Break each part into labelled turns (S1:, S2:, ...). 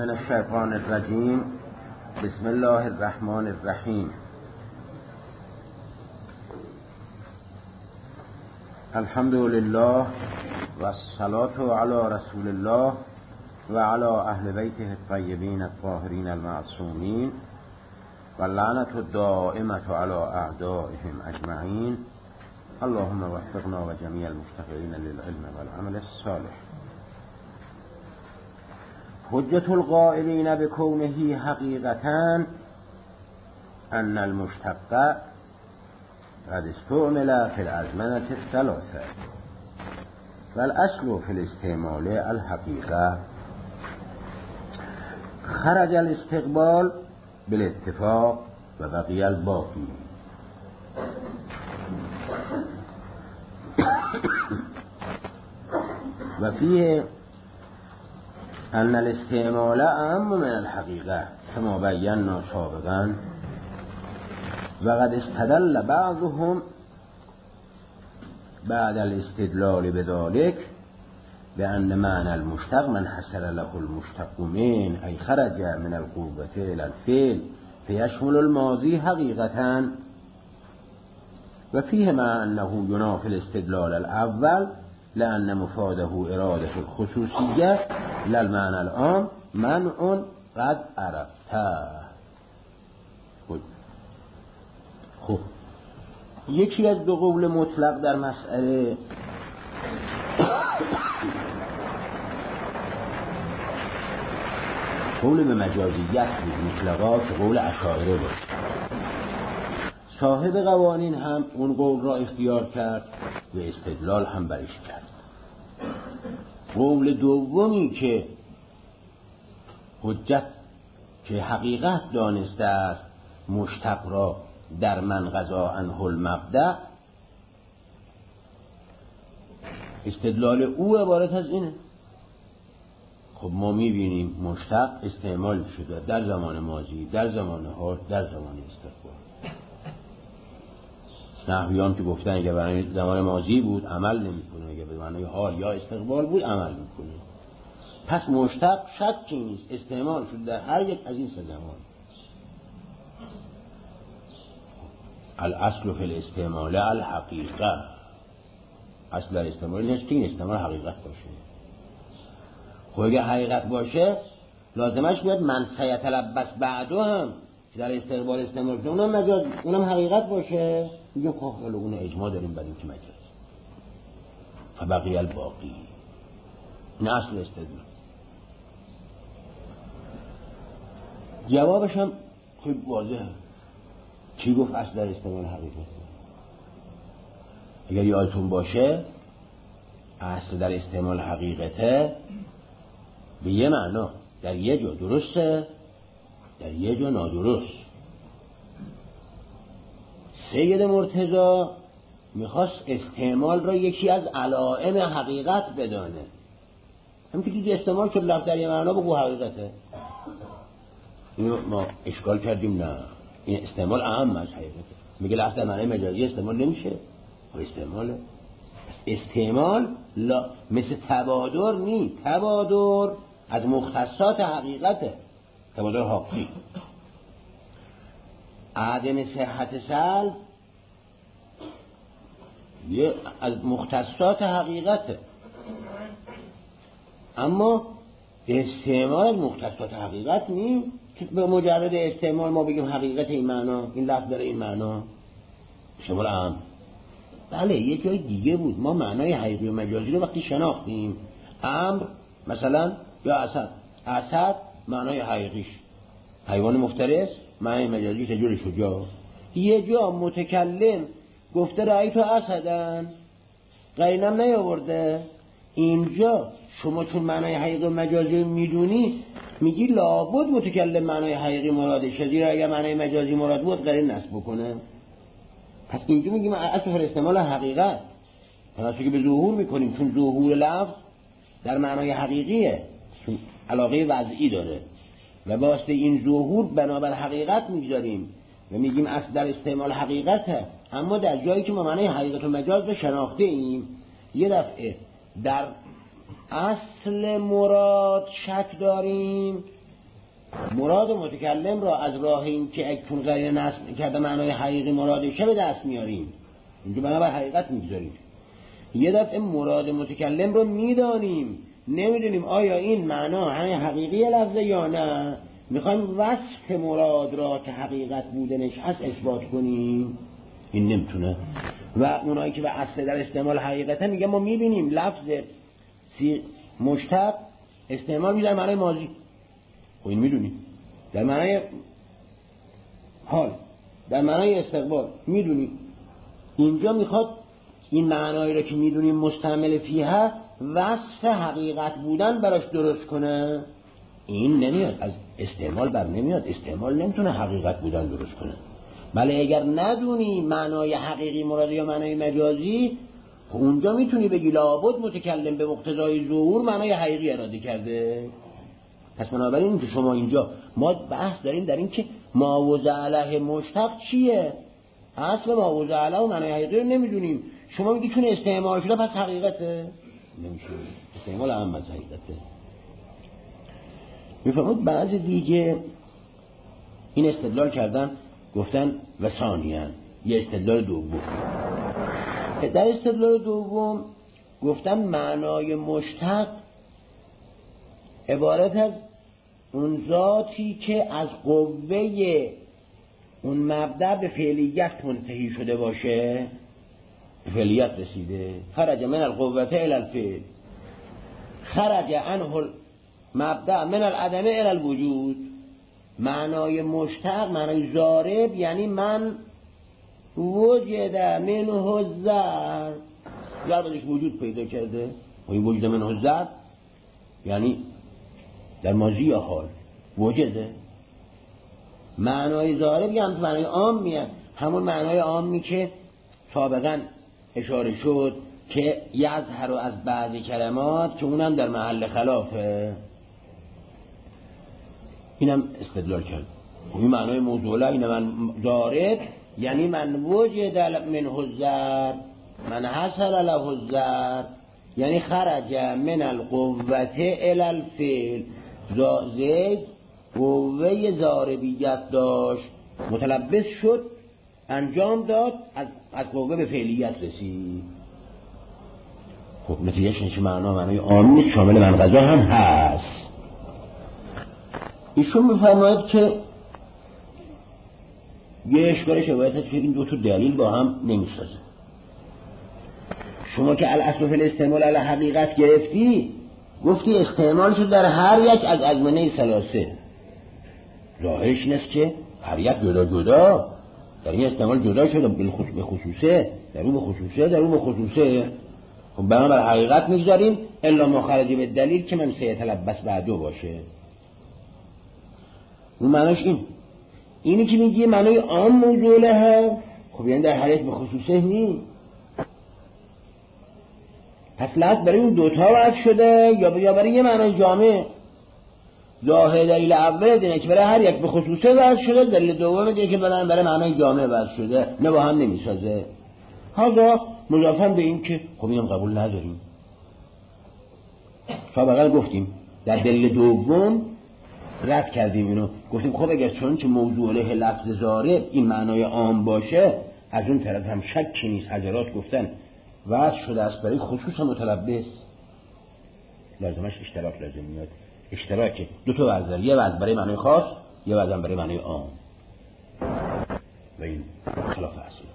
S1: من الشیطان الرجیم. بسم الله الرحمن الرحیم. الحمد لله و الصلاة علی رسول الله و علی اهل بیته الطیبین الطاهرین المعصومین و لعنت الدائمة علی اعدائهم اجمعین. اللهم وفقنا و جمیع المشتغلین للعلم والعمل الصالح. حجة القائلین بكونه حقیقتاً ان المشتق قد استعمل في الأزمنة الثلاثة والأصل في الاستعمال الحقيقة. خرج الاستقبال بالاتفاق وبقي الباقي. وفيه أن الاستعمال أهم من الحقيقة كما بينا سابقا. وقد استدل بعضهم بعد الاستدلال بذلك بأن معنى المشتق من حصل له المشتق من أي خرج من القوة إلى الفعل فيشمل الماضي حقيقة. وفيه مع أنه ينافي الاستدلال الأول لأن مفاده إرادة الخصوصية لا المعنى العام منع قد عرفته. خب یکی از دو قول مطلق در مسئله قول به مجازیت بود مطلقا که قول اشاعره بود. صاحب قوانین هم اون قول را اختیار کرد و استدلال هم برش کرد. قول دومی که حجت که حقیقت دانسته است مشتق را در من قضا عنه المبدأ، استدلال او عبارت از اینه. خب ما میبینیم مشتق استعمال شده در زمان ماضی، در زمان حال، در زمان استقبال. نحویان که گفتن اگه برای زمان ماضی بود عمل نمیکنه، اگه به معنای حال یا استقبال بود عمل میکنه. پس مشتق شکی نیست استعمال شده در هر یک از این سه زمان. الاصل فی الاستعمال الحقیقه. اصل در استعمال نیست که این استعمال حقیقت باشه. خب اگه حقیقت باشه لازمش بیاد من سیتلبس بعدو هم که در استقبال استعمال کنه اونم مجاز، اونم حقیقت باشه. میگه خب حالا اون اجماع داریم بر این که مجاز. فبقی الباقی. این اصل استدلال. جوابش هم خیلی واضحه. چی گفت اصل در استعمال حقیقت؟ اگر یادتون باشه اصل در استعمال حقیقته به یه معنا در یه جا درسته، در یه جا نادرست. سید مرتضی میخواست استعمال را یکی از علائم حقیقت بدانه. همین که دیگه استعمال شد لفظ در یه معنا بگو حقیقته. اینو ما اشکال کردیم. نه، این استعمال اهم از حقیقته. میگه لفظ در معنی مجازی استعمال نمیشه. استعمال مثل تبادر نی. تبادر از مختصات حقیقته. تبادر حقی. عدم صحت سلب یه از مختصات حقیقته. اما استعمال از مختصات حقیقت نی که به مجرد استعمال ما بگیم حقیقت این معنا، این لفظ داره این معنا. شمال هم بله یه جای دیگه بود. ما معنای حقیقی و مجازی رو وقتی شناختیم، امر مثلا یا اسد معنای حقیقیش حیوان مفترس، معنای مجازی تجور شجاع. یه جا متکلم گفته رأیتو اسدن، قرینم نیاورده. اینجا شما چون معنای حقیقی و مجازی میدونی میگی لابد متکلم معنای حقیقی مرادشه، زیرا اگر معنای مجازی مراد بود قرین نصب بکنه. پس اینجا میگیم اصل فر استعمال حقیقت. پس که به ظهور میکنیم چون ظهور لفظ در معنای حقیقیه، چون علاقه وضعی داره و واسه این ظهور بنابر حقیقت میگذاریم و میگیم اصل در استعمال حقیقته. اما در جایی که ما معنای حقیقت و مجاز رو شناخته ایم یه دفعه در اصل مراد شک داریم مراد متکلم را از راه این که اکون غیر نصب کرده معنای حقیقی مرادشه به دست میاریم، اینجا بنابر حقیقت میگذاریم. یه دفعه مراد متکلم رو میدانیم، نمیدونیم آیا این معنا همین حقیقی لفظه یا نه، میخوایم وصف مراد را که حقیقت بودنش هست اثبات کنیم، این نمیتونه. و اونایی که به اصل در استعمال حقیقتا میگه ما میبینیم لفظ مشتق استعمال میشه در معنای ماضی، خب این میدونیم، در معنای حال، در معنای استقبال میدونیم. اینجا میخواد این معنایی را که میدونیم مستعمل فیها وصف حقیقت بودن براش درست کنه، این نمیاد، از استعمال بر نمیاد، استعمال نمیتونه حقیقت بودن درست کنه. بله اگر ندونی معنای حقیقی مراد یا معنای مجازی، اونجا میتونی بگی لابد متکلم به مقتضای ظهور معنای حقیقی اراده کرده. پس بنابراین اینکه شما اینجا ما بحث داریم در این که معوض علیه مشتق چیه، اصل معوض علیه و معنای حقیقی رو نمیدونیم، شما میگی چون استعمال شده پس حقیقته، نمیشه، استعمال هم از حقیقته. میفهمید بعضی دیگه این استدلال کردن گفتن و ثانیاً یه استدلال دوم، در استدلال دوم گفتن معنای مشتق عبارت از اون ذاتی که از قوه اون مبدأ به فعلیت منتهی شده باشه، به فعلیت رسیده، خرج من القوة الى الفعل، خرج عنه مبدأ من العدم الى الوجود. معنای مشتق، معنای ضارب یعنی من وجد منه الزر، یا بودش وجود پیدا کرده، و این وجد منه الزر یعنی در ماضی یا حال وجده. معنای ضارب یعنی معنای عام میاد، همون معنای عامی که سابقا اشاره شد که یظهر از بعضی کلمات، که اونم در محل خلافه، اینم استدلال کرد. این معنای موضوعه، این من ضارب یعنی من وجد منه الزر، من حصل له الزر، یعنی خرج من القوة الى الفعل. زید قوه ضاربیت داشت، متلبس شد، انجام داد، از قوه به فعلیت رسید. خب نتیجهش نشه معنای عامی شامل منقضا هم هست. ایشون میفرماید که یه اشکالش باید که این دو تا دلیل با هم نمیسازه. شما که الاصل فی الاستعمال علی حقیقت گرفتی، گفتی استعمال شد در هر یک از ازمنه ثلاثه. ظاهرش این است که هر یک جدا جدا در این استعمال جدا شده، به خصوصه در اون به خصوصه، در اون به خصوصه. خب بنابر حقیقت میگذاریم الا مخرجی به دلیل که من سیتلبس بعدو باشه. اون معناش اینی که میگی معنای عام موضوعه هم، خب یعنی در هر یک به خصوصه نیست. پس لفظ برای اون دوتا وضع شده یا برای یه معنای جامع. ظاهر دلیل اول دینه که برای هر یک به خصوصه وضع شده، دلیل دوم دیگه که برای معنای جامع وضع شده، نه با هم نمیسازه. حالا مضافاً به این که خب اینم قبول نداریم. سابقا گفتیم در دلیل دوم رد کردیم اینو، گفتیم خب اگر چون که موضوع له لفظ ضارب این معنای عام باشه، از اون طرف هم شکی نیست، حضرات گفتن وضع شده است برای خصوص متلبس، لازمش اشتراک لازم میاد. اشتراک دو تا وضع، یه وضع برای معنای خاص، یه وضع برای معنای عام، و این خلاف اصل.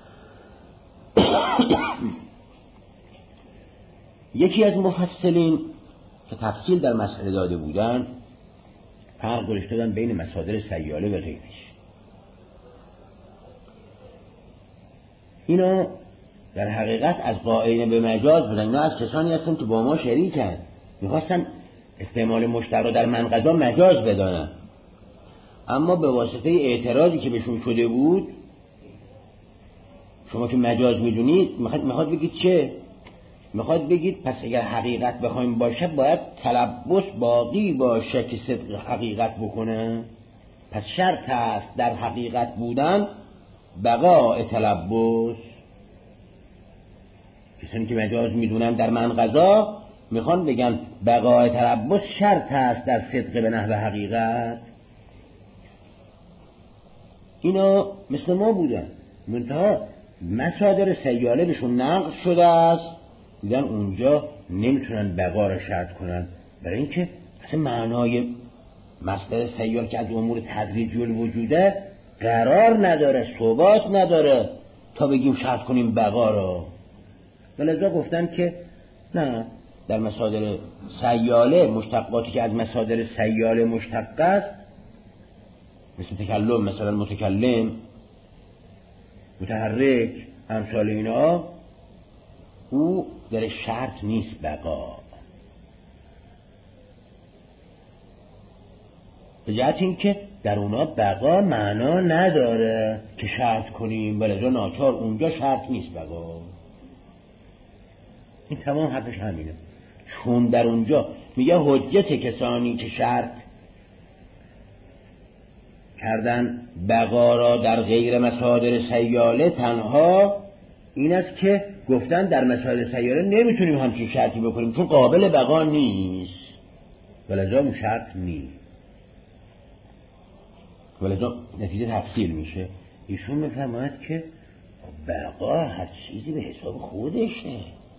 S1: یکی از مفصلین که تفصیل در مسئله داده بودن، فرق گذاشته دادن بین مصادر سیاله و غیرش. اینا در حقیقت از قائلین به مجاز بودن، اینا از کسانی هستن که با ما شریکن، میخواستن استعمال مشتری رو در منقضا مجاز بدانن، اما به واسطه اعتراضی که بهشون شده بود، شما که مجاز میدونید میخواد بگید چه؟ میخواد بگید پس اگر حقیقت بخوایم باشه باید تلبس باقی باشه که صدق حقیقت بکنه. پس شرط است در حقیقت بودن بقاء تلبس. کسانی که مجاز میدونن در منقضا میخوان بگن بقاء تلبس شرط است در صدق به نحو حقیقت. اینا مثل ما بودن، منتها مصادر سیاله بهشون نقض شده است، دیدن اونجا نمیتونن بقا را شرط کنن، برای اینکه اصلا معنای مصدر سیال که از امور تدریجی الوجوده قرار نداره، ثبات نداره تا بگیم شرط کنیم بقا را. ولذا گفتن که نه، در مصادر سیاله مشتقاتی که از مصادر سیاله مشتق است، مثل تکلم، مثلا متکلم، متحرک، امثال اینا، او در شرط نیست بقا، به جهت این که در اونا بقا معنا نداره که شرط کنیم، ولذا ناچار اونجا شرط نیست بقا. این تمام حرفش همینه، چون در اونجا میگه حجت کسانی که شرط کردن بقا را در غیر مصادر سیاله تنها این است که گفتن در مصادر سیاله نمیتونیم همچین شرطی بکنیم چون قابل بقا نیست، ولذا اون شرط نیست، ولذا نتیجه تفصیل میشه. ایشون میفرماید که بقا هر چیزی به حساب خودشه.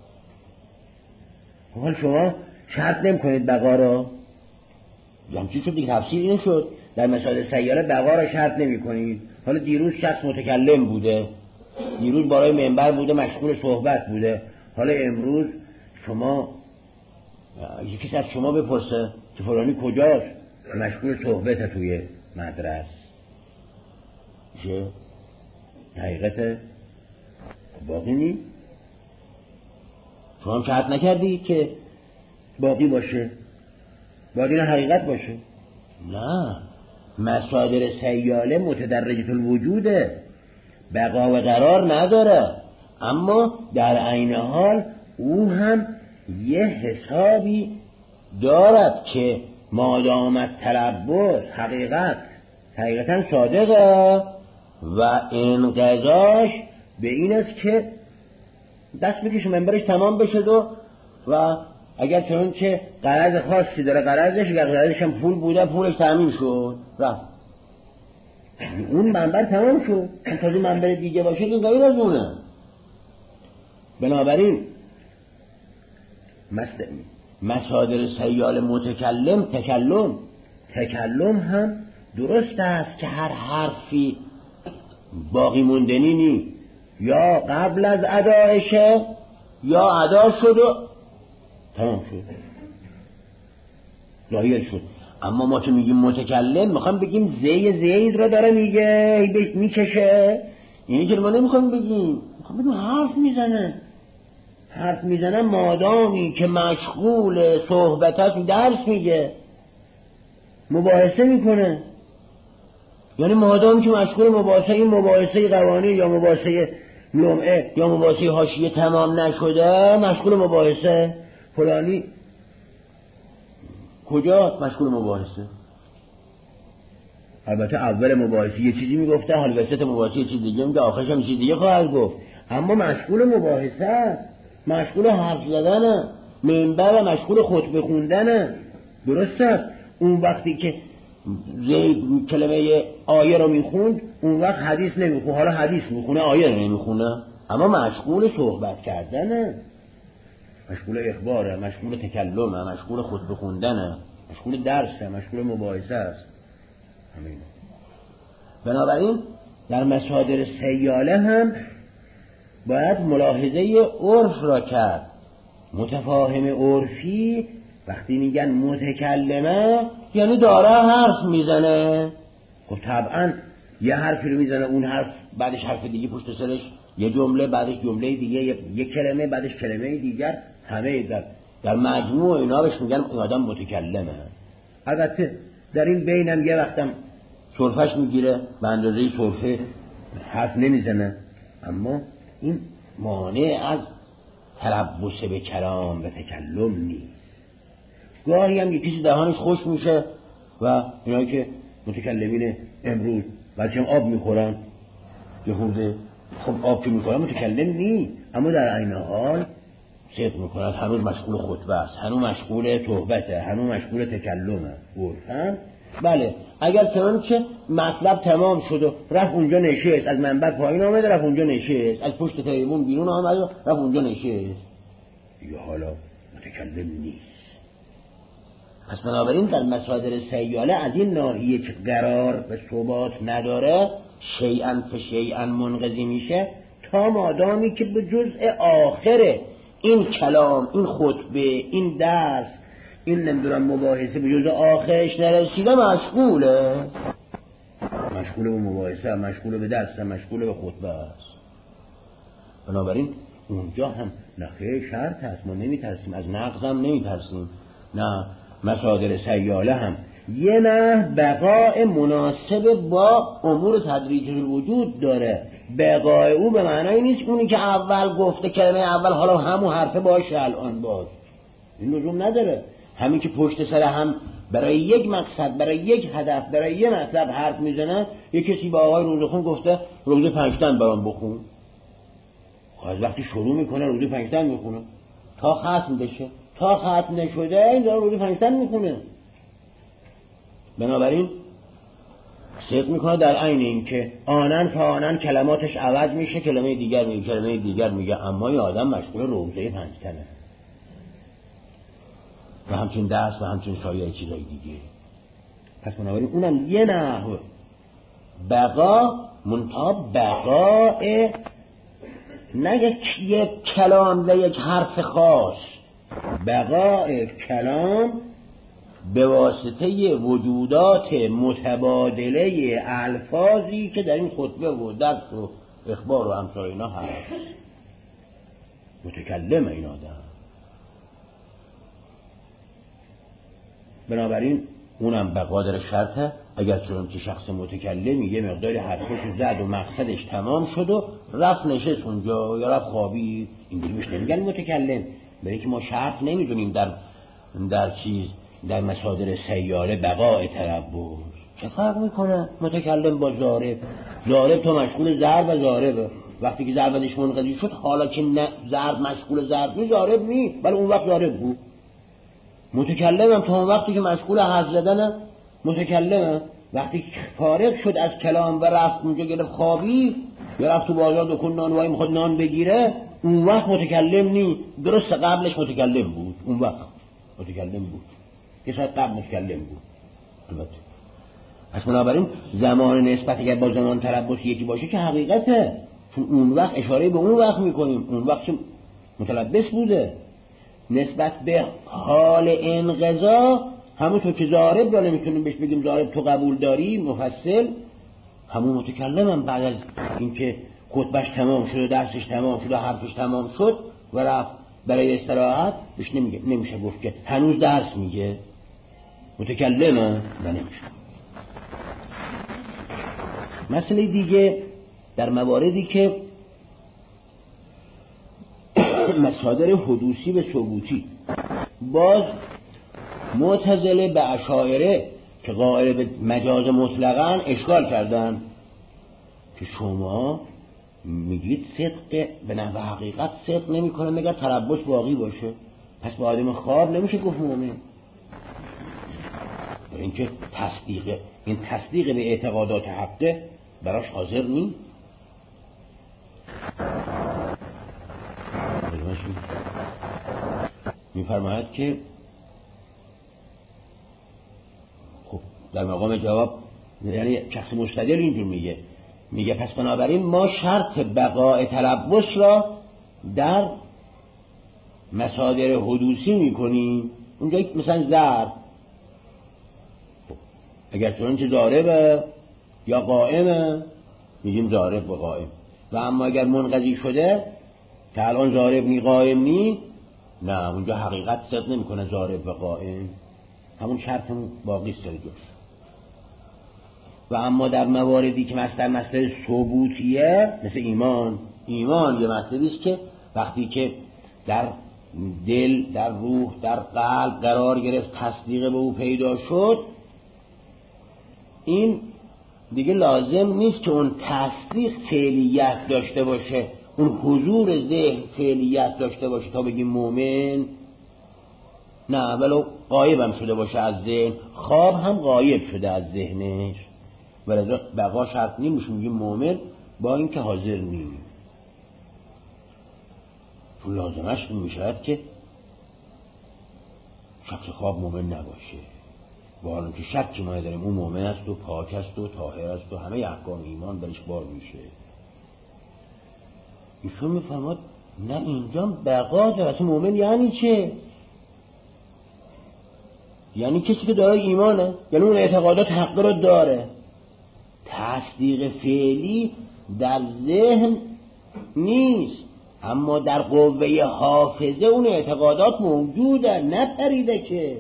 S1: حال شما شرط نمی کنید بقا را، همچی شد دیگه، تفصیل این شد در مصادر سیاله بقا را شرط نمی کنید. حالا دیروز شخص متکلم بوده، دیروز بالای منبر بوده مشغول صحبت بوده، حالا امروز شما یکی از شما بپرسه که فلانی کجاست، مشغول صحبت توی مدرسه، چه حقیقت باقی نی؟ شما هم شرط نکردی که باقی باشه، باید این حقیقت باشه. نه، مصادر سیاله متدرجة الوجوده، بقا و قرار نداره، اما در عین حال او هم یه حسابی دارد که مادامت تلبس حقیقتا صادقه و انقضاش به این است که دست بکش منبرش تمام بشه و اگر چون که قرض خاصی داره قرضش، اگر قرضش هم پول بوده پولش تامین شد رفت، اون منبر تمام شد، تازه منبر دیگه باشه این غیر از اونه. بنابراین مصادر سیال متکلم تکلم هم درست است که هر حرفی باقی موندنی نی، یا قبل از ادایشه یا ادا شد و تمام شد، ظاهر شد. اما ما که میگیم متکلم میخوام بگیم زید را داره میکشه، اینی که ما نمیخوام بگیم، میخوام بگیم حرف میزنه مادامی که مشغول صحبت هست، درس میگه، مباحثه میکنه، یعنی مادامی که مشغول مباحثه، این مباحثه قوانین یا مباحثه لمعه یا مباحثه حاشیه تمام نشده، مشغول مباحثه. فلانی کجا مشغول مباحثه؟ البته اول مباحثه یه چیزی میگفته، حال وسط مباحثه یه چیز دیگه میگه، آخرش هم چیز دیگه خواهد گفت، اما مشغول مباحثه است، مشغول حرف زدنه، منبر مشغول خطبه خوندنه. درسته اون وقتی که زید کلمه آیه رو میخوند اون وقت حدیث نمیخونه، حالا حدیث میخونه آیه رو نمیخونه، اما مشغول صحبت کردنه، مشغول اخباره، مشغول تکلمه، مشغول خطبه خوندنه، مشغول درسه، مشغول مباحثه است. همین. بنابراین در مصادر سیاله هم باید ملاحظه عرف را کرد. متفاهم عرفی وقتی میگن متکلمه یعنی داره حرف میزنه، خب طبعا یه حرفی رو میزنه، اون حرف بعدش حرف دیگه پشت سرش، یه جمله بعدش جمله دیگه، یه کلمه بعدش کلمه دیگر، همه در مجموع اینا بهش میگن این آدم متکلمه. البته در این بینم یه وقتم سرفش میگیره، به اندازه سرفه حرف نمیزنه، اما این مانع از تلبس به کلام و تکلم نیست. گاهی هم یه کسی دهانش خوش میشه و اینایی که متکلمین امروز بچه هم آب میخورن، یه خورده خب آب که میخورن متکلم نیست، اما در عین حال صدق میکنن، هنوز مشغول خطبه است، هنوز مشغول صحبته، هنوز مشغول تکلمه. عرفاً بله اگر چنانچه مطلب تمام شد و رفت اونجا نشست، از منبر پایین آمده رفت اونجا نشست، از پشت تریبون بیرون آمد و رفت اونجا نشست، دیگه حالا متکلم نیست. پس بنابراین در مصادر سیاله از این ناحیه که قرار به ثبات نداره شیئا فشیئا منقضی میشه، تا مادامی که به جزء آخر این کلام، این خطبه، این درس، این نمیدونم مباحثه به جزء آخرش نرسیده مشغوله به مباحثه، مشغوله به درس، مشغوله به خطبه است. بنابراین اونجا هم نخیر شرط هست، ما نمیترسیم از نقض، هم نمیترسیم. نه، مصادر سیاله هم یه نه بقاء مناسب با امور تدریج الوجود داره. بقاء او به معنی نیست اونی که اول گفته کلمه اول حالا همون حرفه باشه الان باز، این لزوم نداره. همین که پشت سر هم برای یک مقصد، برای یک هدف، برای یک مطلب حرف میزنه، یک کسی با آقای روزخون گفته روزه پنجتن برام بخون، از وقتی شروع میکنه روزه پنجتن میخونه تا ختم بشه، تا ختم نشده این داره روزه پنجتن میخونه. بنابراین صدق میکنه در عین این که آنن فآنن کلماتش عوض میشه، کلمه دیگر میگه، اما این آدم مشغول روزه پنجتنه و همچنین درس و همچنین سایر چیزای دیگه. پس بنابراین اونم یه نحو بقا، منتها بقاء نه یک کلام و یک حرف خاص، بقاء کلام به واسطه وجودات متبادله الفاظی که در این خطبه و درس و اخبار و امثال اینا هست. متکلم این آدم. بنابراین اونم بقادر شرطه. اگر چون که شخص متکلمی یه مقداری حرفش زد و مقصدش تمام شد و رفت نشست اونجا یا رفت خوابید، اینجوری بهش نمیگن متکلم. برای که ما شرط نمیدونیم در چیز، در مصادر سیاره بقاء تربص. چه فرق میکنه متکلم با ضارب؟ ضارب تو مشغول ضرب و ضاربه، وقتی که ضربش منقضی شد حالا که ضرب مشغول ضرب نی، ضارب نی، ولی اون وقت ضارب بود. متکلم هم تا اون وقتی که مشغول حرف زدنه متکلمه، وقتی فارغ شد از کلام و رفت اونجا گرفت خوابی یا رفت تو بازار دکون نانوایی میخواد نان بگیره، اون وقت متکلم نی. درست قبلش متکلم بود، اون وقت متکلم بود، یه ساعت قبل متکلم بود البته. پس بنابراین زمان نسبت اگر با زمان تربص یکی باشه که حقیقته، چون اون وقت اشاره به اون وقت میکنیم، اون وقت که متلبس بوده. نسبت به حال انقضا همونطور که ضارب را نمیتونیم بهش بگیم ضارب تو قبول داری مفصل، همون متکلم هم بعد از اینکه خطبش تمام شد و درسش تمام شد و حرفش تمام شد و رفت برای استراحت بهش نمیشه گفت که هنوز درس میگه، متکلمه و نمیشه. مسئله دیگه در مواردی که مصادر حدوثی به ثبوتی، باز معتزله به اشاعره که قائل به مجاز مطلقاً اشکال کردن که شما میگید صدق به نحو حقیقت صدق نمیکنه مگر تربص باقی باشه، پس با آدم خواب نمیشه گفت مومن. برای اینکه این تصدیق به اعتقادات حقه براش حاضر نیست. میفرماید که خب در مقام جواب، یعنی شخص مستدل اینجور میگه پس بنابراین ما شرط بقاء تلبس را در مصادر حدوثی میکنیم. اونجا مثلا ضرب اگر چنانچه ضاربه یا قائمه میگیم ضارب و قائم، و اما اگر منقضی شده که الان ضارب نی قائم نی، نه اونجا حقیقت صدق نمیکنه ضارب و قائم، همون شرطمون باقی سرجوش. و اما در مواردی که مثلا مسئله ثبوتیه مثل ایمان یه مسئله است که وقتی که در دل، در روح، در قلب قرار گرفت، تصدیق به او پیدا شد، این دیگه لازم نیست که اون تصدیق فعلیت داشته باشه، اون حضور ذهن فعلیت داشته باشه تا بگیم مؤمن. نه ولو غایب هم شده باشه از ذهن، خواب هم غایب شده از ذهنش، ولذا بقا شرط نیست. میگیم مومن با اینکه حاضر نیست، چون لازمش این میشود که شخص خواب مومن نباشه، با حالا که شکی ما داریم اون مومن است و پاک است و طاهر است و همه احکام ایمان برش بار میشه. ایشون میفرماد نه اینجا بقا داره. اصلا مومن یعنی چه؟ یعنی کسی که داره ایمانه، یعنی اون اعتقادات حق رو داره، تصدیق فعلی در ذهن نیست اما در قوه حافظه اون اعتقادات موجوده، نپریده که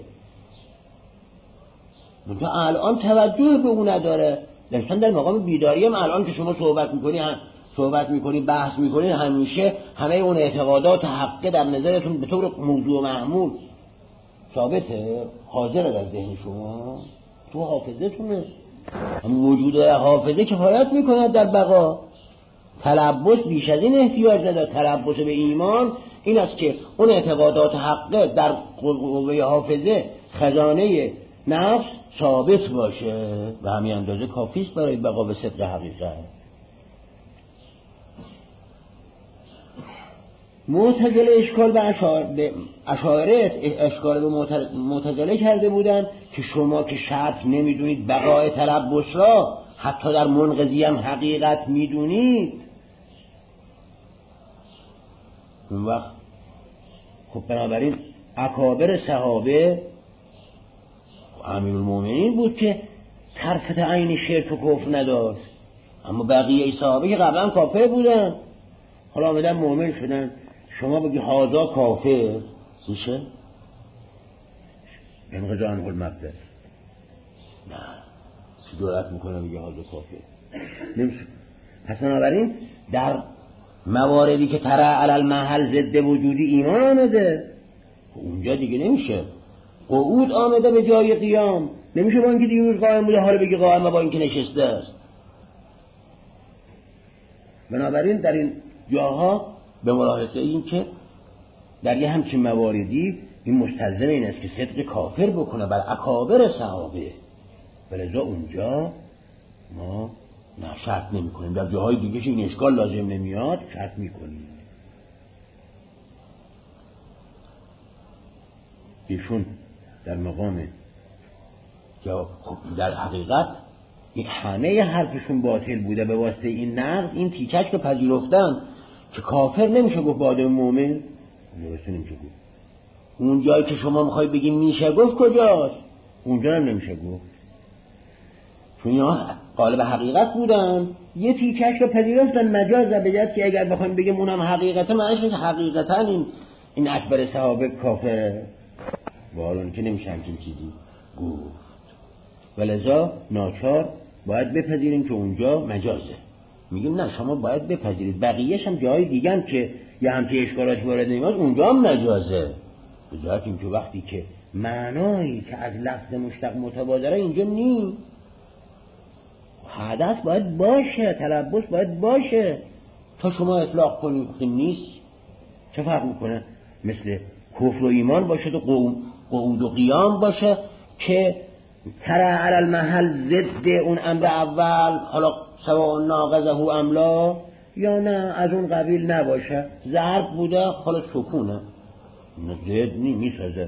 S1: منتها الان توجه به اون نداره. مثلا در مقام بیداری هم الان که شما صحبت میکنی بحث میکنی، همیشه همه اون اعتقادات حقه در نظرتون به طور موضوع محمول ثابته، حاضره در ذهن شما، تو حافظه تونه. وجود حافظه کفایت میکنه در بقا. تلبس بیش از این احتیاج نداره. تلبس به ایمان این است که اون اعتقادات حقه در قوه حافظه خزانه نفس ثابت باشه و همین اندازه کافیست برای بقا به صدق حقیقت. معتزله اشکال به اشاعره اشکال به معتزله کرده بودن که شما که شرط نمیدونید بقای تلبس را، حتی در منقضی هم حقیقت میدونید، اون وقت خب بنابراین اکابر صحابه امیرالمومنین بود که طرفت عین شرک و کفر نداشت، اما بقیه صحابه که قبلا کافر بودن حالا آمدن مؤمن شدن. شما بگی هازا کافر میشه؟ انقضا عنه المبدأ، نه چی دولت میکنه بگی هازا کافر نمیشه. پس بنابراین در مواردی که ترى علی المحل ضد وجودی ایمان آمده، اونجا دیگه نمیشه. قعود آمده به جای قیام، نمیشه با اینکه دیروز قائم بوده حالا بگی قائم با اینکه نشسته است. بنابراین در این جاها به ملاحظه این که در یه همچین مواردی این مستلزم این است که صدق کافر بکنه بر اکابر صحابه، ولذا اونجا ما نه شرط نمی کنیم. در جاهای دیگه که این اشکال لازم نمیاد شرط می کنیم. ایشون در مقام یا در حقیقت این همه حرفشون باطل بوده به واسطه این نقض، این تیکش که پذیرفتن که کافر نمیشه گفت با آدم مومن، درسته نمیشه گفت. اون جایی که شما میخوای بگی میشه گفت کجاست؟ اونجا هم نمیشه گفت، چون اینا قالب حقیقت بودن، یه تیکش که پذیرفتن مجازه بجد که اگر بخوایم بگیم اونم حقیقتا معنیش حقیقتا این اکبر صحابه کافره، والا که نمیشه همچین چیزی گفت. ولذا ناچار باید بپذیریم که اونجا مجازه. میگیم نه شما باید بپذیرید بقیهش هم جای دیگه هم که یه همچه اشکالات وارد نمیاد اونجا هم مجازه، به جهت اینکه وقتی که معنایی که از لفظ مشتق متبادره اینجا نیست، حدث باید باشه، تلبس باید باشه تا شما اطلاق کنید. نیست چه فرق میکنه؟ مثل کفر و ایمان باشه تو قعود و قیام باشه که ترى علی المحل ضد اون امر اول، حالا سواء ناقضه ام لا، یا نه از اون قبیل نباشه، ضرب بوده حالا سکونه، ضد میسازه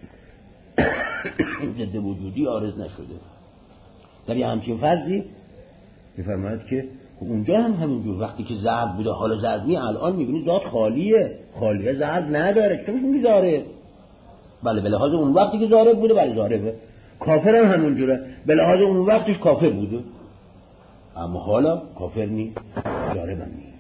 S1: ضد وجودی عارض نشده. در یه همچین فرضی میفرماید که اونجا هم همینجور وقتی که ضرب بوده حالا ضرب نی، الان میبینی ذات خالیه ضرب نداره، چطور میگی ضارب؟ بله به لحاظ اون وقتی که ضارب بوده بله ضاربه. کافر هم همونجوره، به لحاظ اون وقتش کافر بوده اما حالا کافر نی، ضارب هم نی.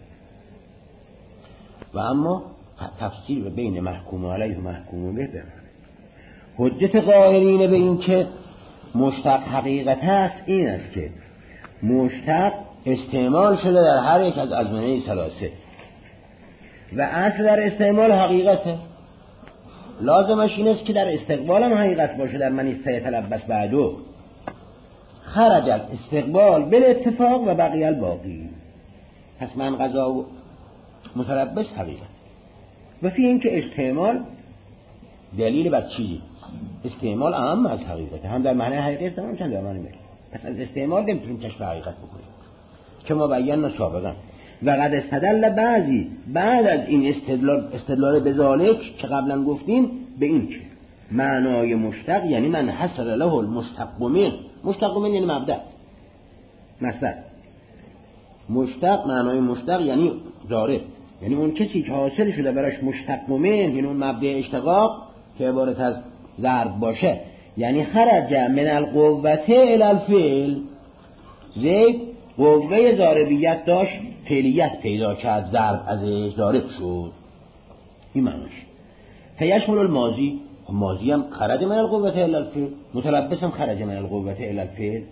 S1: و اما تفسیر بین محکوم علیه و محکوم به بمانه. حجت قائلین به این که مشتق حقیقت است این است که مشتق استعمال شده در هر یک از ازمنه ثلاثه و اصل در استعمال حقیقته. لازمش این است که در استقبال هم حقیقت باشه. در من استیتلبس بعدو خرج استقبال بالاتفاق و بقیه الباقی. پس من قضا و متلبس حقیقت و فی این که استعمال دلیل بر چیزی استعمال اهم از حقیقت، هم در معنی حقیقی است هم در معنی مجاز. پس از استعمال نمیتونیم کشف حقیقت بکنیم که ما بیان سابقا. و قد استدل بعضی بعد از این استدلال به ذالک که قبلا گفتیم به این که معنای مشتق یعنی من حصل له المشتق منه، مشتق منه یعنی مبدأ مصدر، مشتق معنای مشتق یعنی ضارب، یعنی اون کسی که حاصل شده براش مشتق منه یعنی اون مبدأ اشتقاق که عبارت از ضرب باشه، یعنی خرج من القوة الی الفعل، زید قوه ضاربیت داشت فعلیت پیدا کرد، ضرب ازش ضارب شد، این معناش. فیشمل الماضی، ماضی هم خرج من القوة الی الفعل، متلبس هم خرج من القوة الی الفعل.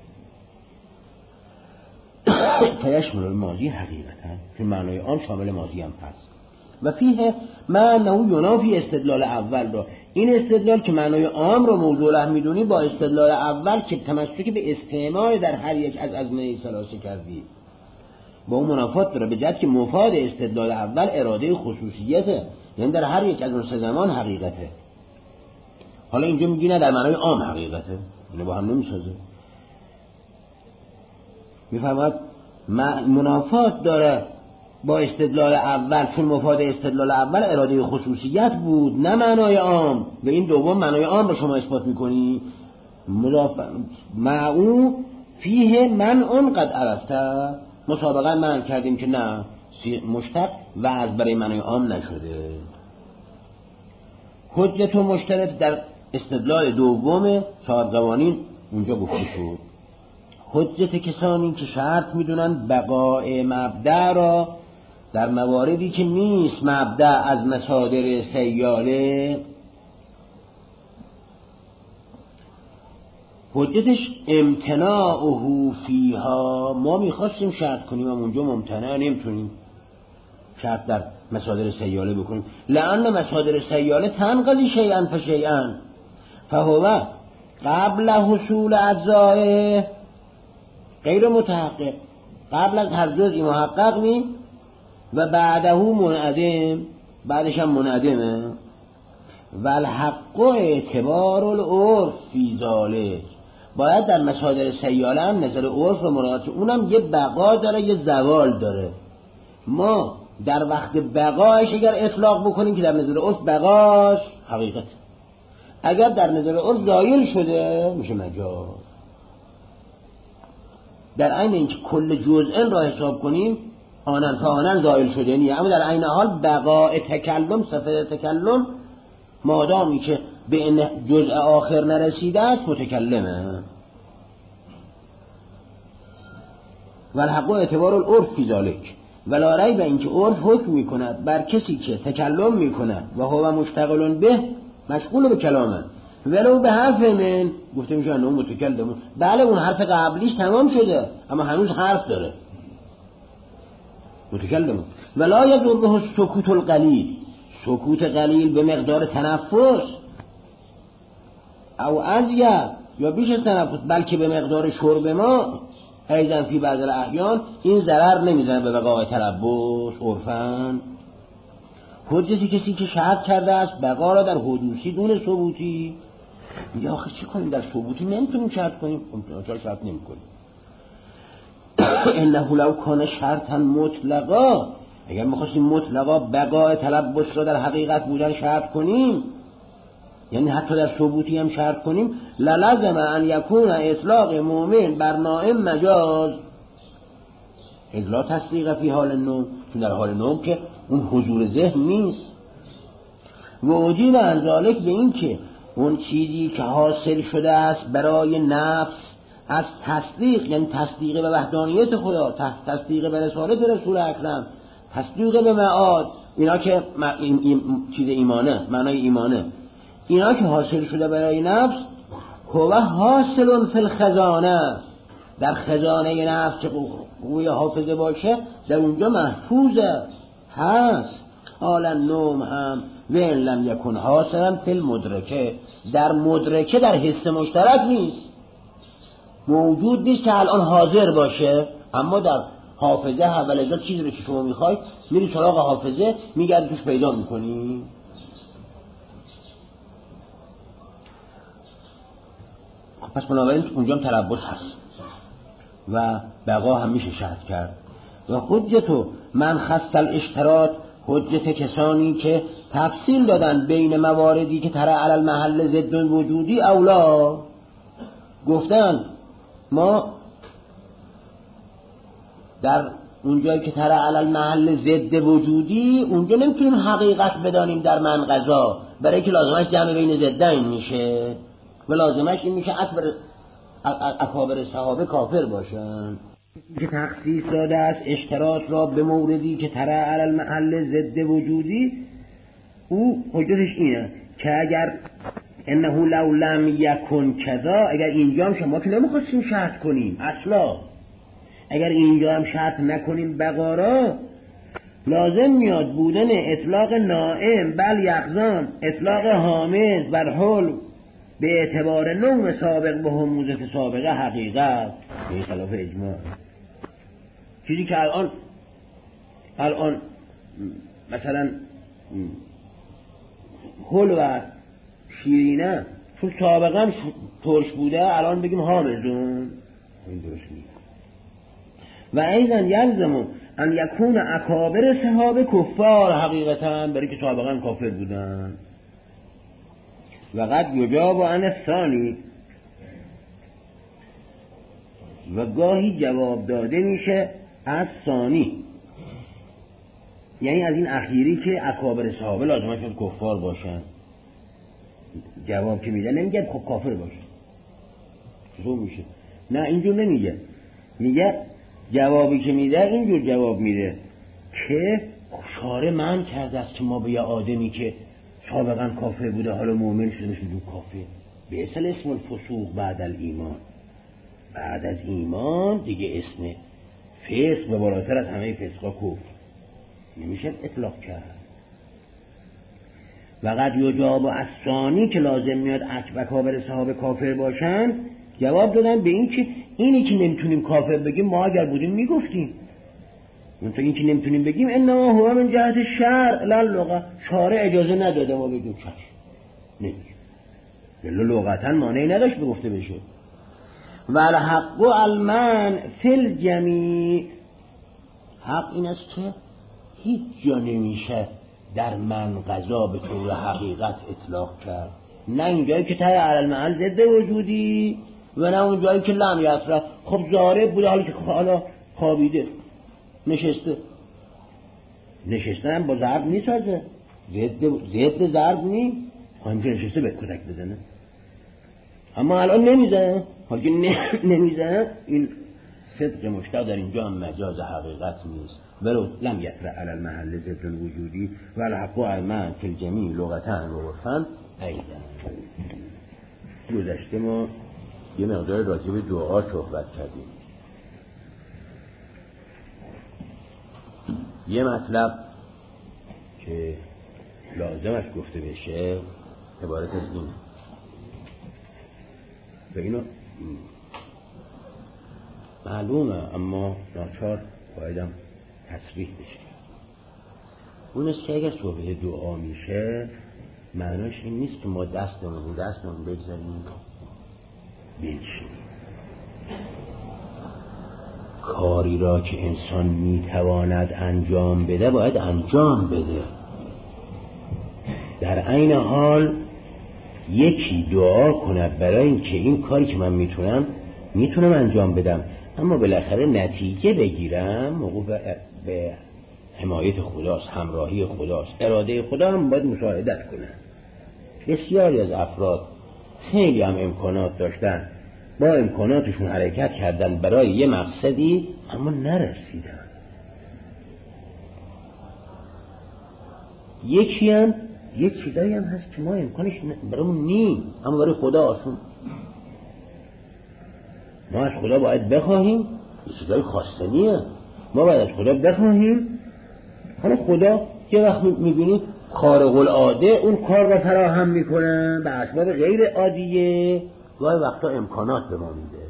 S1: فیشمل الماضی حقیقتا که معنای آن شامل ماضی هم هست. و فیه ما انه ینافی استدلال اول را، این استدلال که معنای عام رو موضوع له میدونی با استدلال اول که تمسک به استعمال در هر یک از ازمنه ثلاثه کردی با اون منافات داره، به جهت که مفاد استدلال اول اراده خصوصیته، یعنی در هر یک از اون سه زمان حقیقته. حالا اینجا میگی نه در معنای عام حقیقته، اینو با هم نمیسازه. میفرماید منافات داره با استدلال اول، چون مفاد استدلال اول اراده خصوصیت بود نه معنای عام، و این دوم معنای عام رو شما اثبات میکنی. معو فیه من اون قد عرفته، مسابقا من کردیم که نه مشتق و از برای معنای عام نشده. حجت و مشترط در استدلال دوم صاحب قوانین اونجا گفته شد. حجت کسانی که شرط میدونن بقای مبدأ را در مواردی که نیست مبدأ از مصادر سیاله، حجتش امتناعه فیها، ما میخواستیم شرط کنیم اما اونجا ممتنع نمیتونیم شرط در مصادر سیاله بکنیم، لأن مصادر سیاله تنقضی شیئا فشیئا فهو قبل حصول اجزائه غیر متحقق، قبل از هر جزئی محقق نیم و بعده منعدم، بعدش هم منعدمه. و الحق اعتبار العرف فی ذالک، باید در مصادر سیاله هم نظر عرف و مراعات اونم یه بقا داره یه زوال داره. ما در وقت بقایش اگر اطلاق بکنیم که در نظر عرف بقاش حقیقت، اگر در نظر عرف زایل شده میشه مجاز. در عین اینکه کل جزء را حساب کنیم آنن تا آنن زایل شده نیه، اما در عین حال بقاء تکلم صفت تکلم مادامی که به این جزء آخر نرسیده است متکلمه. و الحق اعتبار العرف فی ذالک، ولا ریب اینکه عرف حکم میکند بر کسی که تکلم میکند و هو مشتغل به، مشغول به کلامه، ولو به حرف من گفته میشه انه متکلم، بله اون حرف قبلیش تمام شده اما هنوز حرف داره متکلم. ولا یضره سکوت القلیل، سکوت قلیل به مقدار تنفس او ازید یا بیش از تنفس، بلکه به مقدار شرب ما ایضا فی بعض الاحیان، این ضرر نمیزنه به بقای تلبس عرفاً. حجتی کسی که شرط کرده است بقا را در حدوثی دون ثبوتی، میگه آخه چی کنیم در ثبوتی نمیتونیم شرط کنیم، چرا شرط نمیکنیم؟ انه لو کان شرطا مطلقا، اگر میخواستیم مطلقا بقای تلبس را در حقیقت بودن شرط کنیم، یعنی حتی در ثبوتی هم شرط کنیم، للزم ان یکون اطلاق مؤمن بر نائم مجاز، الا تصدیق فی حال النوم، چون در حال نوم که اون حضور ذهن نیست. و اجیب عن ذالک، به این که اون چیزی که حاصل شده است برای نفس از تصدیق، یعنی تصدیق به وحدانیت خدا، تصدیق به رسالت رسول اکرم، تصدیق به معاد، اینا که چیز ایمانه، معنای ایمانه، اینا که حاصل شده برای نفس، هو حاصل فی الخزانه، در خزانه نفس که قوی حافظه باشه در اونجا محفوظه هست. حالا نوم هم وین لم یکن حاصلا فی المدرکه، در مدرکه در حس مشترک نیست، موجود نیست که الان حاضر باشه، اما در حافظه اولجا چیزی رو که شما میخوای میری سراغ حافظه میگردی توش پیدا میکنی. پس بنابراین اونجا هم تلبس هست و بقا هم میشه شرط کرد. و حجت من خص الاشتراط، حجت کسانی که تفصیل دادن بین مواردی که ترى علی المحل ضد وجودی اولا، گفتن ما در اونجایی که ترى علی المحل ضد وجودی اونجا نمیتونیم حقیقت بدانیم در من قضا، برای که لازمش جمع بین ضدین میشه و لازمش این میشه اکابر صحابه کافر باشن که تخصیص داده است اشتراط را به موردی که ترى علی المحل ضد وجودی. او حجتش اینه که اگر انه لو لم یکن کذا، اگر اینجا هم شما که نمیخواستیم شرط کنیم اصلا، اگر اینجا هم شرط نکنیم بقارا، لازم میاد بودن اطلاق نائم بل یقظان، اطلاق حامد بر حل به اعتبار نوم سابق به هموزت سابقه حقیقت، به خلاف اجماع. چیزی که الان مثلا حل و شیرینه چون سابقا ترش بوده الان بگیم حامزون، این درست نیست. و ایضا یلزمون ان یکون اکابر صحابه کفار حقیقتا، برای که سابقا کافر بودن. و قد یجاب عن الثانی، و گاهی جواب داده میشه از ثانی، یعنی از این اخیری که اکابر صحابه لازمه شد کفار باشن. جواب که میده نمیگه خب کافر باشه، چطور میشه؟ نه اینجور نمیگه، میگه جوابی که میده اینجور جواب میده که شارع منع کرده است که ما به یه آدمی که سابقا کافر بوده حالا مؤمن شده شده کافر، به اصل اسم الفسوق بعد الایمان، بعد از ایمان دیگه اسم فسق و بالاتر از همه فسقا کفر نمیشه اطلاق کرد. و قد یجاب از ثانی که لازم میاد اکابر صحابه کافر باشن، جواب دادن به این که اینی که نمیتونیم کافر بگیم ما اگر بودیم میگفتیم، منطقه این که نمیتونیم بگیم انما هو من جهت شرع لا لغه، شارع اجازه نداده ما بگیم چشم نمیگیم، بلا لغتا مانعی نداشت بگفته بشه. و الحق المنع فی الجمیع، حق این است که هیچ جا نمیشه در من قضا به طور حقیقت اطلاق کرد، نه اینجایی که تای علی المحل ضد وجودی و نه اونجایی که لم یصرف. خب ضارب بوده حالا که حالا خوابیده نشسته هم با ضرب نیسازه، ضد ضرب نی، همینجا نشسته به کتک بزنه، اما الان نمیزنه، حالا که نمیزنه این صدق مشتاق در اینجا هم مجاز حقیقت نیست. ولو لم یطرح علی المحل ضد الوجودی و الحق المنع فی الجمیع لغتا و عرفا ایضا. گذشته ما یه مقدار راجع به دعا صحبت کردیم. یه مطلب که لازمش گفته بشه عبارت از این، و اینو معلومه اما ناچار بایدم تصریح بشه. اون است که اگر صحبت دعا میشه معناش این نیست که ما دستمون بگذاریم بنشینیم. کاری را که انسان میتواند انجام بده باید انجام بده. در عین حال یکی دعا کند برای این که این کاری که من میتونم انجام بدم اما بالاخره نتیجه بگیرم، موقوف به حمایت خداست، همراهی خداست، اراده خدا هم باید مشاهدت کنه. بسیاری از افراد خیلی هم امکانات داشتن، با امکاناتشون حرکت کردن برای یه مقصدی اما نرسیدن. یک چیزایی هم هست که ما امکانش برامون نیم اما برای خدا آسون. ما از خدا باید بخواهیم، یه چیزای خواستنیه، ما باید از خدا بخواهیم. حالا خدا یه وقت میبینید خارق العاده اون کار را فراهم میکنه به اسباب غیر عادیه، گاهی وقتا امکانات به ما میده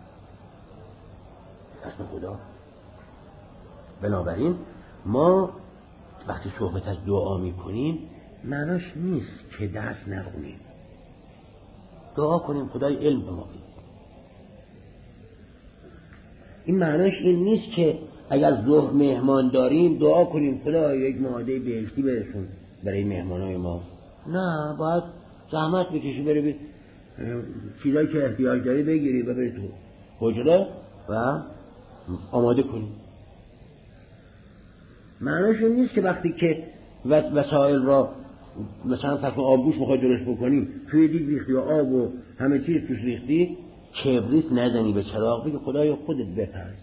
S1: دست خدا. بنابراین ما وقتی صحبت از دعا میکنیم معناش نیست که دست نخونیم، دعا کنیم خدای علم به ما بده، این معناش این نیست که اگر ظهر مهمان داریم دعا کنیم خدا یک مائده بهشتی برسون برای مهمانای ما. نه، باید زحمت بکشی بری چیزایی که احتیاج داری بگیری و بری تو حجره و آماده کنی. معناش این نیست که وقتی که وسایل را مثلا فرض کن آبگوش میخوای درست بکنی توی دیگ ریختی و آب و همه چیز توش ریختی، کبریت نزنی به چراغ بگی خدایا خودت بپز.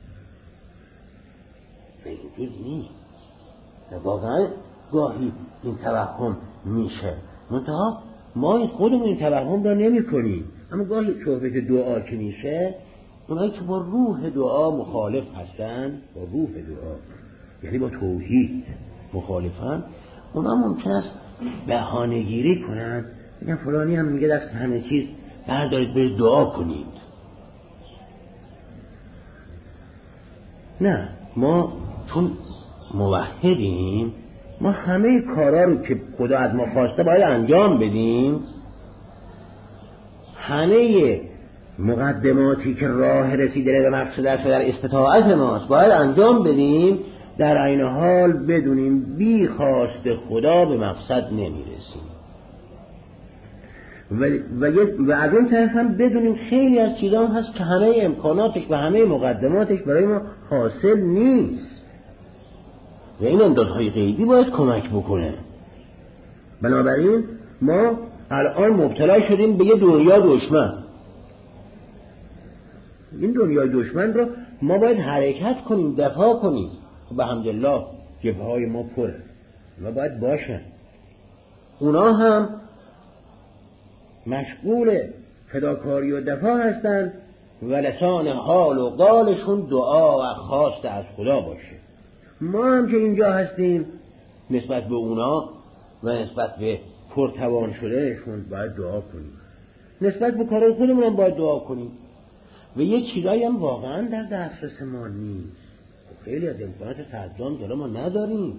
S1: اینجور نیست. واقعا گاهی این توهم میشه، منتها ما خودمون این توهم را نمی کنیم. اما گاهی صحبت دعا که میشه، اونایی که با روح دعا مخالف هستن، با روح دعا یعنی با توحید مخالفن، اونا ممکن است بهانه‌گیری کنن، بگن فلانی هم میگه دست همه چیز بردارید برید دعا کنید. نه، ما چون موحدیم، ما همه کارا رو که خدا از ما خواسته باید انجام بدیم. همه مقدماتی که راه رسیدن به مقصد است و در استطاعت ماست باید انجام بدیم، در عین حال بدونیم بی خواست خدا به مقصد نمیرسیم و از اون طرف هم بدونیم خیلی از چیزا هست که همه امکاناتش و همه مقدماتش برای ما حاصل نیست و این امدادهای غیبی باید کمک بکنه. بنابراین ما الان مبتلا شدیم به یه دنیا دشمن. این دنیای دشمن رو ما باید حرکت کنیم، دفاع کنیم. به حمدالله جبهه‌های ما پره و باید باشن. اونا هم مشغول فداکاری و دفاع هستن و لسان حال و قالشون دعا و خواست از خدا باشه. ما هم که اینجا هستیم نسبت به اونا و نسبت به پرتوان شدهشون باید دعا کنیم. نسبت به کارهای خودمون هم باید دعا کنیم و یه چیزایی هم واقعا در دسترس ما نیست. خیلی از امکانات صدام داره ما نداریم.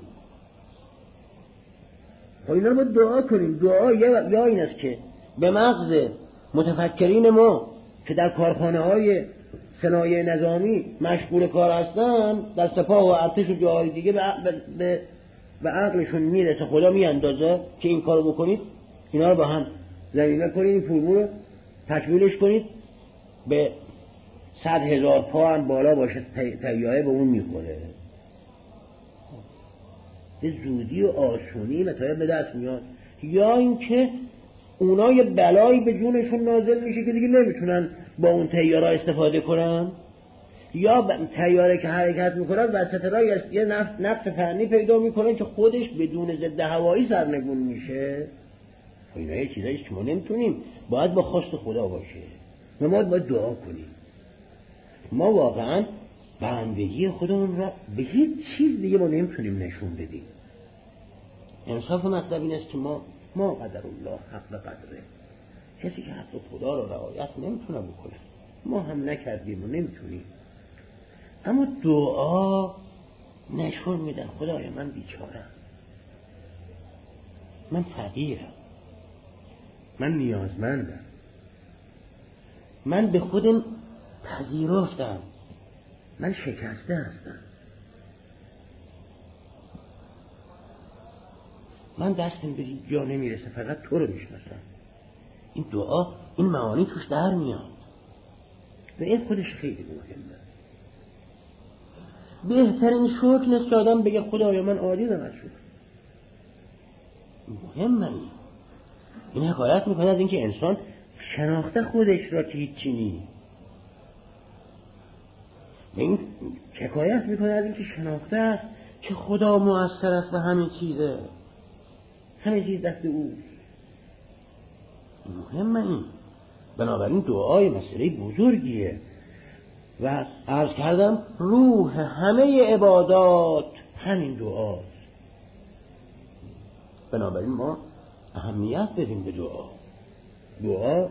S1: خب اینا رو باید دعا کنیم. دعا یا این است که به مغز متفکرین ما که در کارخانه های صنایع نظامی مشغول کار هستن، در سپاه و ارتش و جاهای دیگه به عقلشون میرسه، خدا میاندازه که این کارو بکنید، اینا رو با هم زمینه کنید، این فرمول رو تکمیلش کنید، به 100,000 پا هم بالا باشه طیاره به اون میخوره. به زودی و آسونی مطالب به دست میاد. یا اینکه اونا یه بلایی به جونشون نازل میشه که دیگه نمیتونن با اون طیاره استفاده کنن، یا طیاره که حرکت میکنن وسط راه یه نقص فنی پیدا میکنن که خودش بدون ضد هوایی سرنگون میشه. اینا یه چیزاییست که ما نمیتونیم، باید با خواست خدا باشه و ما باید دعا کنیم. ما واقعا بندگی خودمون را به هیچ چیز دیگه ما نمیتونیم نشون بدیم. انصاف مطلب این است که ما قدر الله حق قدره. کسی که حق خدا را رعایت نمیتونه بکنه، ما هم نکردیم و نمیتونیم. اما دعا نشون میدن خدای من بیچارم، من فقیرم، من نیازمندم، من به خودم پذیرفتم، من شکسته هستم، من دستم به جا نمیرسه، فقط تو رو میشناسم. این دعا این معانی توش در میاد و این خودش خیلی مهمه. بهترین شکر نیست که آدم بگه خدایا من عاجزم از شکر. مهمه. این حکایت میکنه از اینکه انسان شناخته خودش را که هیچی نیست. این حکایت میکنه از اینکه شناخته است که خدا مؤثر است و همه چیزه، همه چیز دست اوست. مهمه این. بنابراین دعای مسئله بزرگیه و عرض کردم روح همه عبادات همین دعاست. بنابراین ما اهمیت بدیم به دعا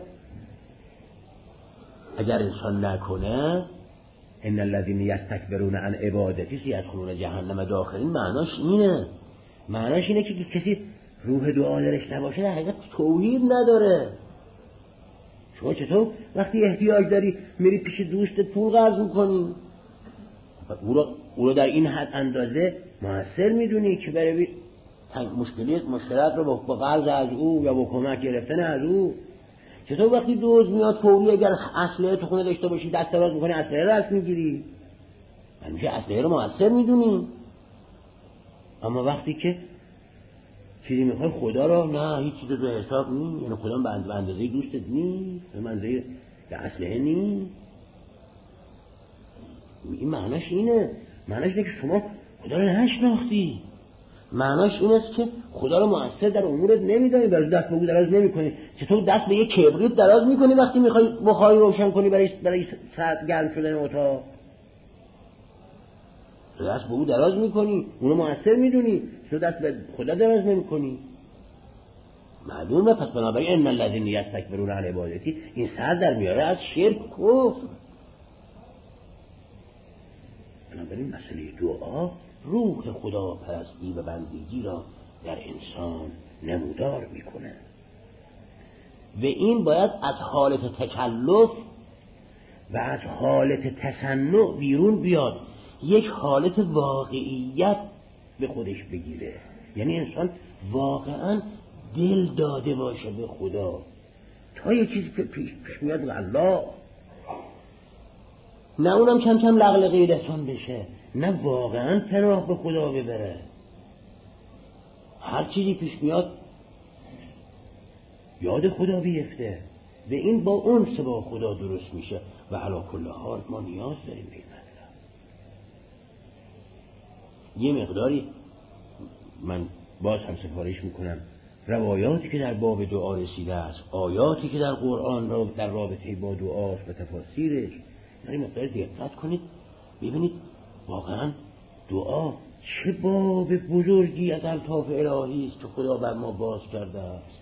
S1: اگر انسان نکنه ان الذين يستكبرون عن عبادتي سيدخلون جهنم داخلين، معناش اینه که کسی روح دعا درش نباشه در حقیقت توحید نداره. شما چطور وقتی احتیاج داری میری پیش دوستت پول قرض میکنی؟ او رو در این حد اندازه موثر میدونی که بری مشکلات رو با قرض از او یا با کمک گرفتن از او؟ چطور وقتی دوز میاد فوری اگر اسلحه تو خونه داشته باشی دست دراز میکنی اسلحه رو دست میگیری؟ همیشه اسلحه رو موثر میدونی. اما وقتی که چیزی میخوای خدا رو نه، هیچ چیز رو حساب نی، یعنی خدا به اندازه دوستت نی، به اندازه اسلحه نی. این معناش اینه که شما خدا رو نشناختی. معناش این است که خدا رو مؤثر در امورت نمیدانی، برای دست به او دراز نمیکنی. چطور دست به یک کبریت دراز میکنی وقتی میخوای بخاری روشن کنی برای ساعت گرم شدن اتاق؟ دست به او دراز میکنی، اونو مؤثر میدونی، چطور دست به خدا دراز نمیکنی؟ معلومه. پس بنابراین ان الذین یستکبرون عن عبادتی، این سر در میاره از شرک کفر. بنابراین مسئله دعا روح خدا پرستی و بندگی را در انسان نمودار میکنه و این باید از حالت تکلف و از حالت تصنع بیرون بیاد، یک حالت واقعیت به خودش بگیره. یعنی انسان واقعا دل داده باشه به خدا تا یه چیزی که پیش میاد به الله، نه اونم کم کم لغلقه لسان بشه، نه واقعا پناه به خدا ببره. هر چیزی پیش میاد یاد خدا بیفته و این با اون با خدا درست میشه. و علی کل حال ما نیاز داریم به این مطلب. یه مقداری من باز هم سفارش میکنم روایاتی که در باب دعا رسیده است، آیاتی که در قرآن را در رابطه با دعاست و تفاسیرش، یعنی مقدار دقت کنید ببینید واقعا دعا چه باب بزرگی از الطاف الهی است که خدا بر ما باز کرده است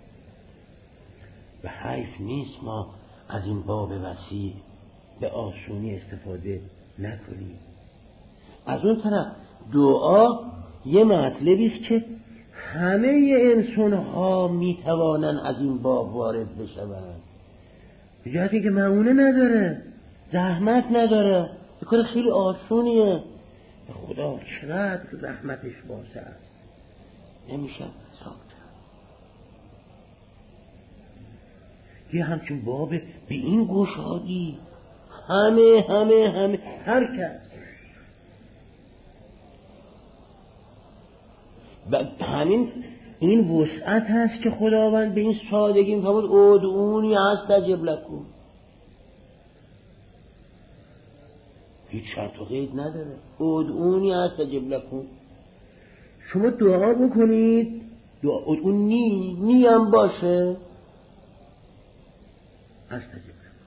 S1: و حیف نیست ما از این باب وسیع به آسونی استفاده نکنیم. از اون طرف دعا یه مطلبی است که همه انسان ها می توانن از این باب وارد بشوند، به جهتی که معونه نداره، زحمت نداره، به کار خیلی آسونیه. خدا چقدر زحمتش واسه است، نمیشه حساب کرد. یه همچون باب به این گشادی همه هر کس همین این وسعت هست که خداوند به این سادگی میفرماد ادعونی استجب لکم. هیچ شرط و قید نداره، ادعونی استجب لکم. شما دعا بکنید، دعا ادعونی هم باشه استجب لکم.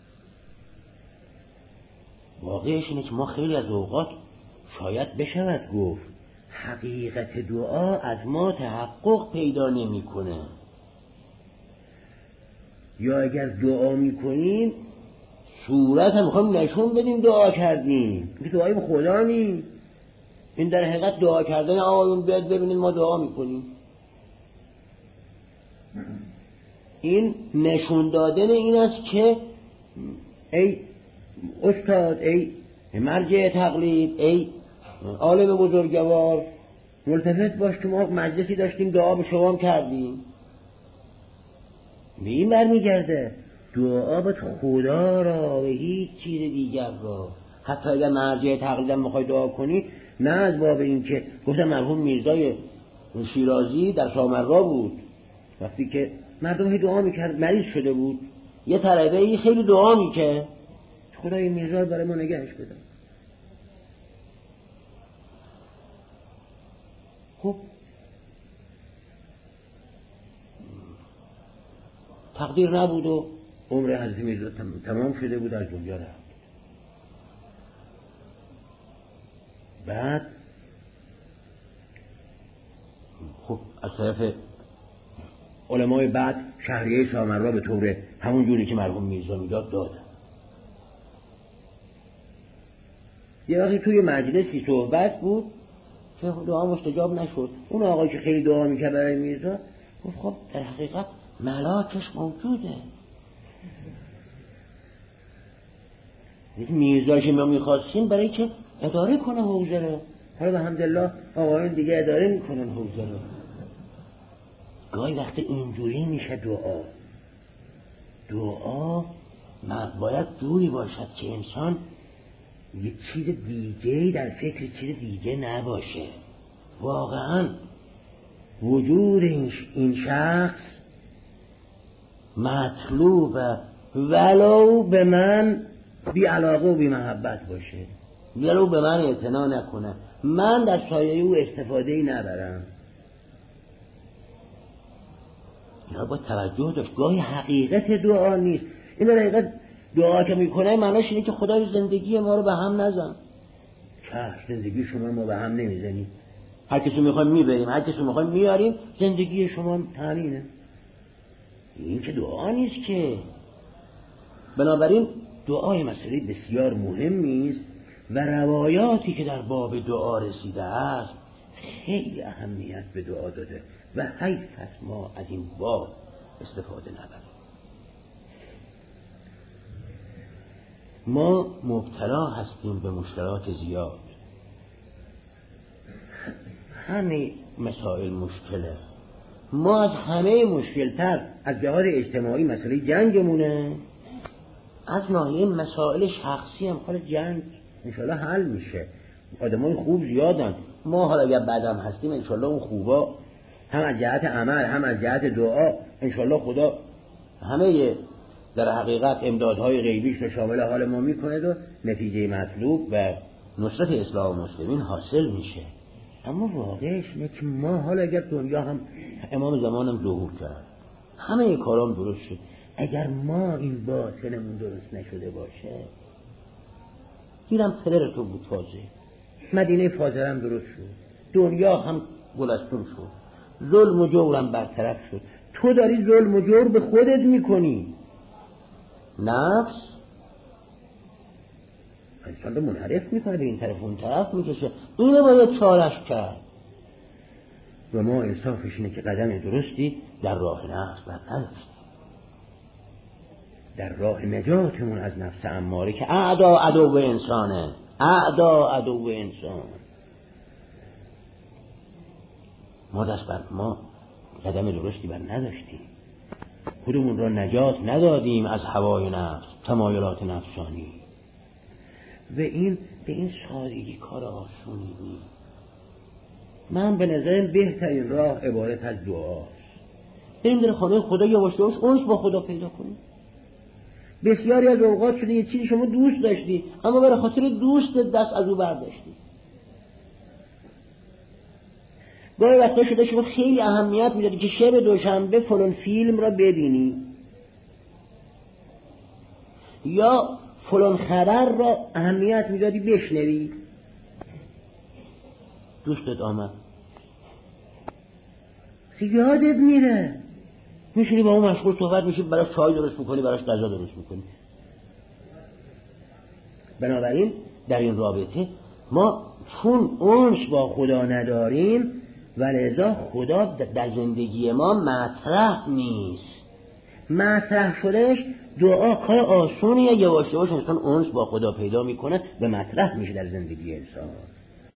S1: واقعش اینه که ما خیلی از اوقات شاید بشود گفت حقیقت دعا از ما تحقق پیدا نمی کنه، یا اگر دعا می کنیم صورت هم میخوایم نشون بدیم دعا کردیم، این دعای به خدا نی. این در حقیقت دعا کردن آقایون بیاد ببینید ما دعا میکنیم. این نشون دادن این است که ای استاد، ای مرجع تقلید، ای عالم بزرگوار، ملتفت باش که ما مجلسی داشتیم دعا به شما کردیم. به این برمیگرده دعا به خدا را و هیچ چیز دیگر را. حتی اگر مرجع تقلیدم میخوای دعا کنی، نه از باب این که گفتم مرحوم میرزای شیرازی در سامرا بود، وقتی که مردم دعا میکرد مریض شده بود، یه طلبه‌ای خیلی دعا میکرد خدای میرزا برای ما نگهش بده. خب تقدیر نبود و عمر حضرت میرزا تمام شده بود، از دنیا رفت. بعد خب از طرف علمای بعد شهریه سامرا به طور همون جوری که مرحوم میرزا میداد دادن. یه وقتی توی مجلسی صحبت بود که دعا مستجاب نشد. اون آقای که خیلی دعا میکرد برای میرزا گفت خب در حقیقت ملاکش موجوده، میرزایی که ما میخواستیم برای که اداره کنه حوزه رو، حالا الحمدلله آقایون دیگه اداره میکنن حوزه رو. گاهی وقت اینجوری میشه دعا باید جوری باشد که انسان یه چیز دیگه در فکر چیز دیگه نباشه. واقعا وجود این شخص مطلوبه، ولو به من بی علاقه و بی محبت باشه، ولو به من اعتنا نکنه، من در سایه او استفاده ای نبرم. اینا با توجه داشت. گاهی حقیقت دعا نیست. این حقیقت دعا که میکنه معناش اینه که خدای زندگی ما رو به هم نزن. چه زندگی شما ما به هم نمیزنیم، هر کسی میخوایم میبریم، هر کسی میخوایم میاریم، زندگی شما تامینه. این که دعا نیست که. بنابراین دعای مسئله بسیار مهمی است و روایاتی که در باب دعا رسیده است خیلی اهمیت به دعا داده و حیف است ما از این باب استفاده نبریم. ما مبتلا هستیم به مشکلات زیاد، همه مسائل مشکله. ما از همه مشکلتر از جهات اجتماعی مسئله جنگمونه، از ناحیه مسائل شخصی هم حال جنگ انشالله حل میشه. آدمای خوب زیادن، ما حالا اگر بعدم هستیم انشالله اون خوبا هم از جهت عمل هم از جهت دعا انشالله خدا همه در حقیقت امدادهای غیبیش رو شامل حال ما میکنه و نتیجه مطلوب و نصرت اسلام و مسلمین حاصل میشه. اما واقعش اینه که ما حالا اگر دنیا هم امام زمانم ظهور کرد، همه کارام درست شد، اگر ما این باطنمون درست نشده باشه، دیرم پدر تو بود فاضل، مدینه فاضل هم درست شد، دنیا هم گلستون شد، ظلم و جورم برطرف شد، تو داری ظلم و جور به خودت میکنی. نفس انسان رو منحرف میکنه، به این طرف اون طرف میکشه، اینو باید چارش کرد. و ما انصافش اینه که قدم درستی در راه نفس بر نداشتیم، در راه نجاتمون از نفس اماره که اعدا عدو انسانه، اعدا عدو انسان. ما قدم درستی بر نداشتیم، خودمون را نجات ندادیم از هوای نفس، تمایلات نفسانی. و این به این سادگی کار آسونی نیست. من به نظرم بهترین راه عبارت از دعاست. بریم در خانه خدا یواش یواش اونس با خدا پیدا کنیم. بسیاری از اوقات شده یه چیزی شما دوست داشتی اما برای خاطر دوست دست از او برداشتی. گاهی وقتا شده شما خیلی اهمیت میدادی که شب دوشنبه فلان فیلم را ببینی یا فلان خبر را اهمیت میدادی بشنوی، دوستت آمد یادت میره، میشونی با اون مشغول صحبت میشی، براش چای درست میکنی، براش غذا درست میکنی. بنابراین در این رابطه ما چون اونس با خدا نداریم و لذا خدا در زندگی ما مطرح نیست. مطرح شدهش دعا کار آسونیه، یواش یواش انسان اونس با خدا پیدا میکنه و مطرح میشه در زندگی انسان.